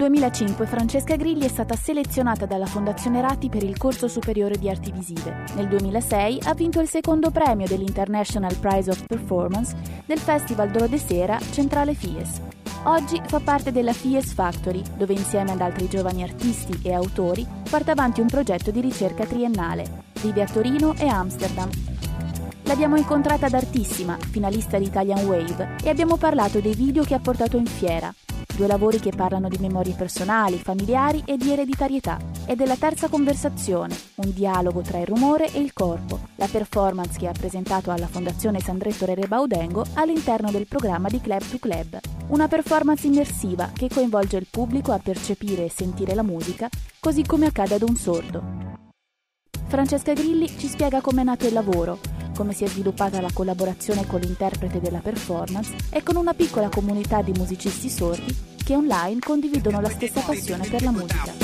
2005 Francesca Grilli è stata selezionata dalla Fondazione Ratti per il corso superiore di arti visive. Nel 2006 ha vinto il secondo premio dell'International Prize of Performance del Festival d'Oro de Sera Centrale Fies. Oggi fa parte della Fies Factory, dove insieme ad altri giovani artisti e autori porta avanti un progetto di ricerca triennale. Vive a Torino e Amsterdam. L'abbiamo incontrata ad Artissima, finalista di Italian Wave, e abbiamo parlato dei video che ha portato in fiera. 2 lavori che parlano di memorie personali, familiari e di ereditarietà. E della terza conversazione, un dialogo tra il rumore e il corpo, la performance che ha presentato alla Fondazione Sandretto Rere Baudengo all'interno del programma di Club to Club. Una performance immersiva che coinvolge il pubblico a percepire e sentire la musica, così come accade ad un sordo. Francesca Grilli ci spiega come è nato il lavoro, come si è sviluppata la collaborazione con l'interprete della performance e con una piccola comunità di musicisti sordi che online condividono la stessa passione per la musica.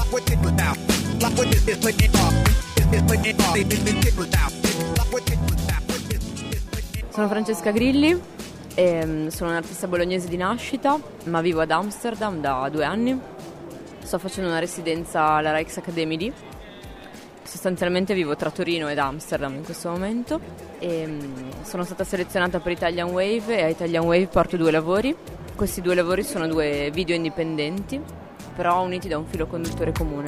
Sono Francesca Grilli e sono un'artista bolognese di nascita, ma vivo ad Amsterdam da 2 anni. Sto facendo una residenza alla Rijksakademie. Sostanzialmente vivo tra Torino ed Amsterdam in questo momento e sono stata selezionata per Italian Wave e a Italian Wave porto 2 lavori. Questi 2 lavori sono 2 video indipendenti, però uniti da un filo conduttore comune.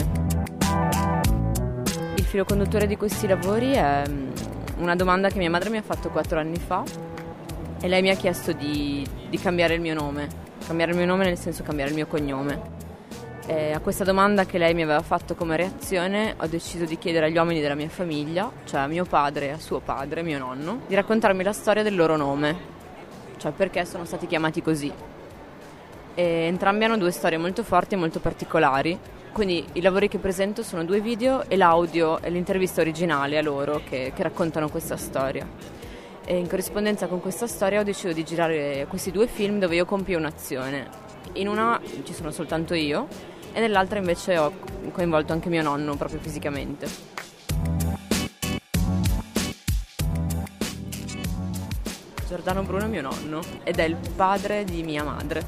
Il filo conduttore di questi lavori è una domanda che mia madre mi ha fatto 4 anni fa e lei mi ha chiesto di cambiare il mio nome. Cambiare il mio nome nel senso cambiare il mio cognome. A questa domanda che lei mi aveva fatto come reazione ho deciso di chiedere agli uomini della mia famiglia, cioè a mio padre e a suo padre, mio nonno, di raccontarmi la storia del loro nome, cioè perché sono stati chiamati così. E entrambi hanno 2 storie molto forti e molto particolari, quindi i lavori che presento sono 2 video e l'audio e l'intervista originale a loro che raccontano questa storia. E in corrispondenza con questa storia ho deciso di girare questi 2 film dove io compio un'azione. In una ci sono soltanto io e nell'altra invece ho coinvolto anche mio nonno proprio fisicamente. Giordano Bruno è mio nonno ed è il padre di mia madre.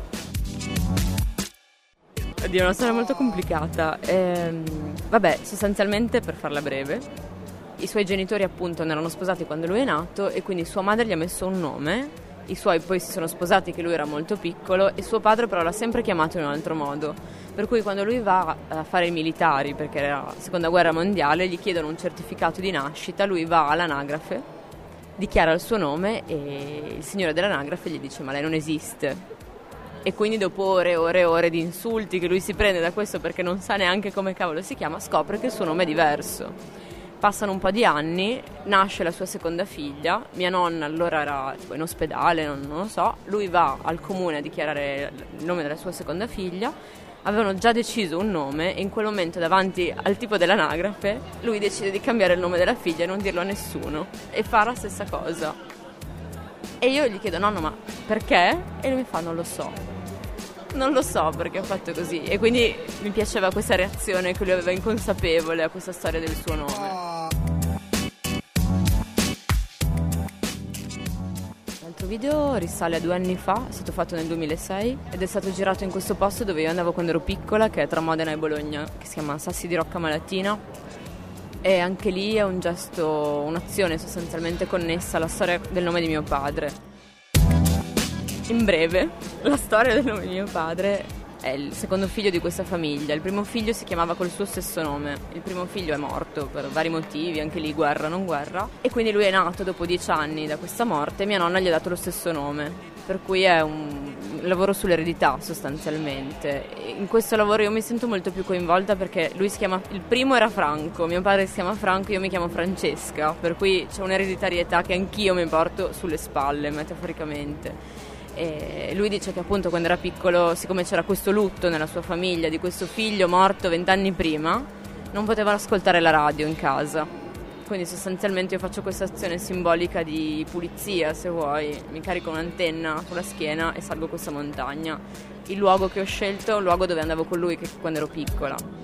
Oddio, è una storia molto complicata. Vabbè, sostanzialmente, per farla breve, i suoi genitori appunto non erano sposati quando lui è nato e quindi sua madre gli ha messo un nome. I suoi poi si sono sposati che lui era molto piccolo e suo padre però l'ha sempre chiamato in un altro modo. Per cui quando lui va a fare i militari, perché era la seconda guerra mondiale, gli chiedono un certificato di nascita, lui va all'anagrafe, dichiara il suo nome e il signore dell'anagrafe gli dice ma lei non esiste. E quindi dopo ore e ore e ore di insulti che lui si prende da questo perché non sa neanche come cavolo si chiama, scopre che il suo nome è diverso. Passano un po' di anni, nasce la sua seconda figlia, mia nonna allora era tipo in ospedale, non lo so, lui va al comune a dichiarare il nome della sua seconda figlia, avevano già deciso un nome e in quel momento davanti al tipo dell'anagrafe lui decide di cambiare il nome della figlia e non dirlo a nessuno e fa la stessa cosa. E io gli chiedo nonno ma perché? E lui mi fa non lo so perché ho fatto così e quindi mi piaceva questa reazione che lui aveva inconsapevole a questa storia del suo nome. L'altro video risale a 2 anni fa, è stato fatto nel 2006 ed è stato girato in questo posto dove io andavo quando ero piccola, che è tra Modena e Bologna, che si chiama Sassi di Rocca Malatina e anche lì è un gesto, un'azione sostanzialmente connessa alla storia del nome di mio padre. In breve, la storia del nome di mio padre è il secondo figlio di questa famiglia. Il primo figlio si chiamava col suo stesso nome. Il primo figlio è morto per vari motivi, anche lì guerra, non guerra. E quindi lui è nato dopo 10 anni da questa morte e mia nonna gli ha dato lo stesso nome. Per cui è un lavoro sull'eredità sostanzialmente. In questo lavoro io mi sento molto più coinvolta perché lui si chiama, il primo era Franco, mio padre si chiama Franco, io mi chiamo Francesca. Per cui c'è un'ereditarietà che anch'io mi porto sulle spalle, metaforicamente. E lui dice che appunto quando era piccolo, siccome c'era questo lutto nella sua famiglia di questo figlio morto 20 anni prima, non poteva ascoltare la radio in casa. Quindi sostanzialmente io faccio questa azione simbolica di pulizia, se vuoi, mi carico un'antenna sulla schiena e salgo questa montagna. Il luogo che ho scelto è un luogo dove andavo con lui quando ero piccola.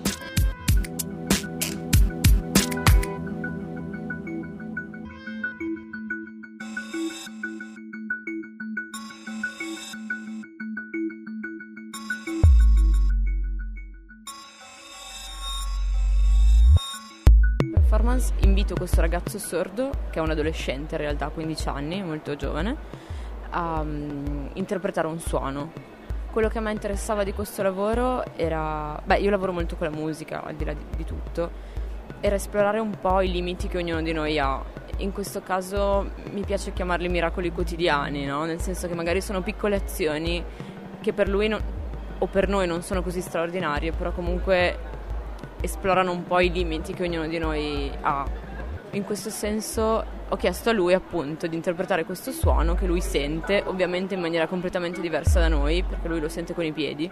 performance invito questo ragazzo sordo, che è un adolescente in realtà, 15 anni, molto giovane, a interpretare un suono. Quello che a me interessava di questo lavoro era, io lavoro molto con la musica, al di là di tutto, era esplorare un po' i limiti che ognuno di noi ha. In questo caso mi piace chiamarli miracoli quotidiani, no? Nel senso che magari sono piccole azioni che per lui o per noi non sono così straordinarie, però comunque esplorano un po' i limiti che ognuno di noi ha. In questo senso ho chiesto a lui appunto di interpretare questo suono che lui sente, ovviamente in maniera completamente diversa da noi, perché lui lo sente con i piedi.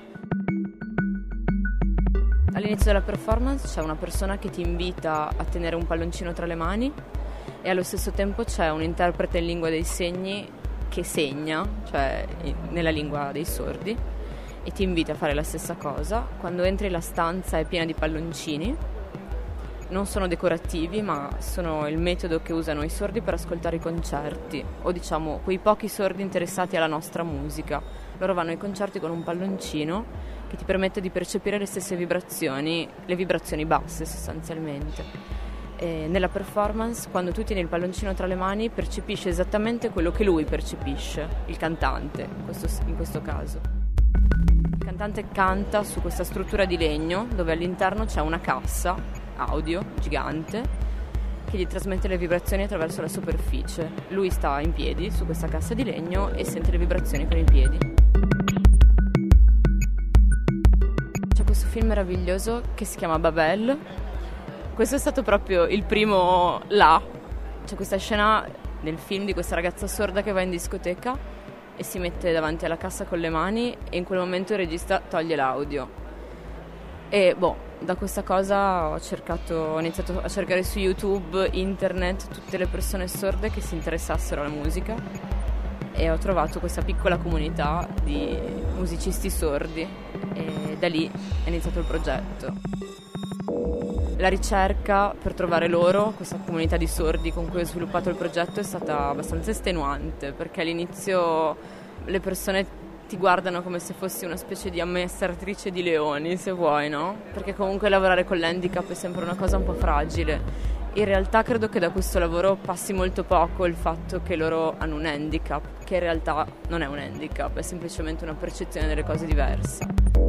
All'inizio della performance c'è una persona che ti invita a tenere un palloncino tra le mani e allo stesso tempo c'è un interprete in lingua dei segni che segna, cioè nella lingua dei sordi, e ti invita a fare la stessa cosa. Quando entri la stanza è piena di palloncini, non sono decorativi ma sono il metodo che usano i sordi per ascoltare i concerti, o diciamo quei pochi sordi interessati alla nostra musica. Loro vanno ai concerti con un palloncino che ti permette di percepire le stesse vibrazioni, le vibrazioni basse sostanzialmente. E nella performance, quando tu tieni il palloncino tra le mani, percepisci esattamente quello che lui percepisce, il cantante in questo caso. Il cantante canta su questa struttura di legno dove all'interno c'è una cassa audio gigante che gli trasmette le vibrazioni attraverso la superficie. Lui sta in piedi su questa cassa di legno e sente le vibrazioni con i piedi. C'è questo film meraviglioso che si chiama Babel. Questo è stato proprio il primo là. C'è questa scena nel film di questa ragazza sorda che va in discoteca e si mette davanti alla cassa con le mani e in quel momento il regista toglie l'audio. E da questa cosa ho iniziato a cercare su YouTube, internet, tutte le persone sorde che si interessassero alla musica e ho trovato questa piccola comunità di musicisti sordi e da lì è iniziato il progetto. La ricerca per trovare loro, questa comunità di sordi con cui ho sviluppato il progetto, è stata abbastanza estenuante, perché all'inizio le persone ti guardano come se fossi una specie di ammaestratrice di leoni, se vuoi, no? Perché comunque lavorare con l'handicap è sempre una cosa un po' fragile. In realtà credo che da questo lavoro passi molto poco il fatto che loro hanno un handicap, che in realtà non è un handicap, è semplicemente una percezione delle cose diverse.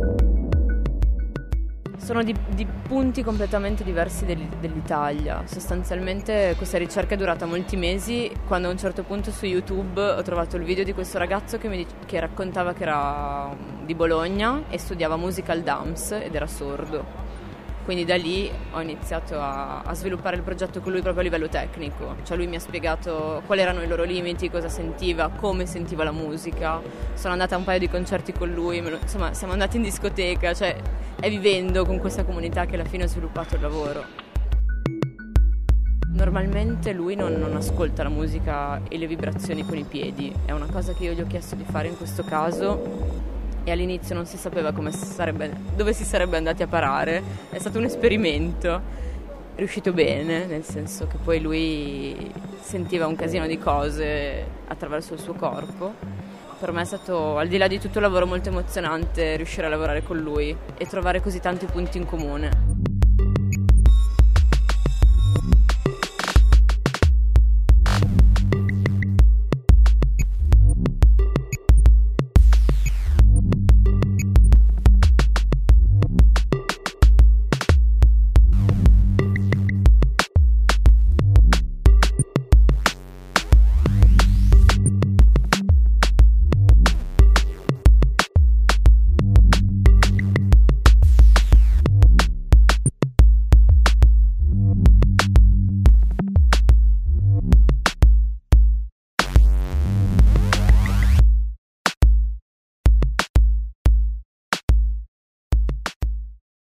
Sono di punti completamente diversi dell'Italia. Sostanzialmente questa ricerca è durata molti mesi, quando a un certo punto su YouTube ho trovato il video di questo ragazzo che raccontava che era di Bologna e studiava musical dance ed era sordo. Quindi da lì ho iniziato a sviluppare il progetto con lui proprio a livello tecnico. Cioè lui mi ha spiegato quali erano i loro limiti, cosa sentiva, come sentiva la musica. Sono andata a un paio di concerti con lui, insomma siamo andati in discoteca, cioè è vivendo con questa comunità che alla fine ho sviluppato il lavoro. Normalmente lui non ascolta la musica e le vibrazioni con i piedi, è una cosa che io gli ho chiesto di fare in questo caso e all'inizio non si sapeva dove si sarebbe andati a parare. È stato un esperimento, è riuscito bene, nel senso che poi lui sentiva un casino di cose attraverso il suo corpo. Per me è stato, al di là di tutto, un lavoro molto emozionante riuscire a lavorare con lui e trovare così tanti punti in comune.